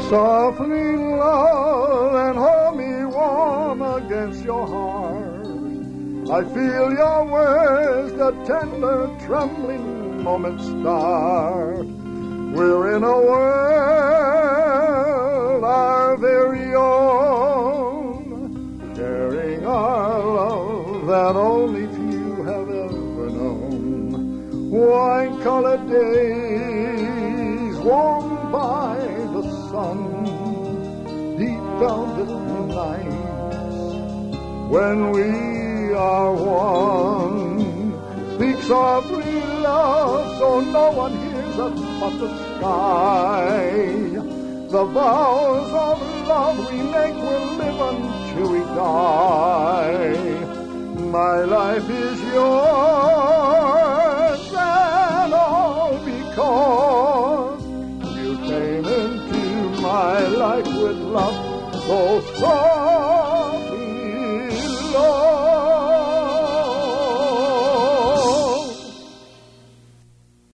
softly, love, and hold me warm against your heart. I feel your words, the tender, trembling moments start. We're in a world our very own, sharing our love that only few have ever known. Wine-colored days warmed by the sun, deep velvet nights when we are one. Speak softly, love, so no one hears us but the sky. The vows of love we make will live until we die. My life is yours, and all because you came into my life with love so strong.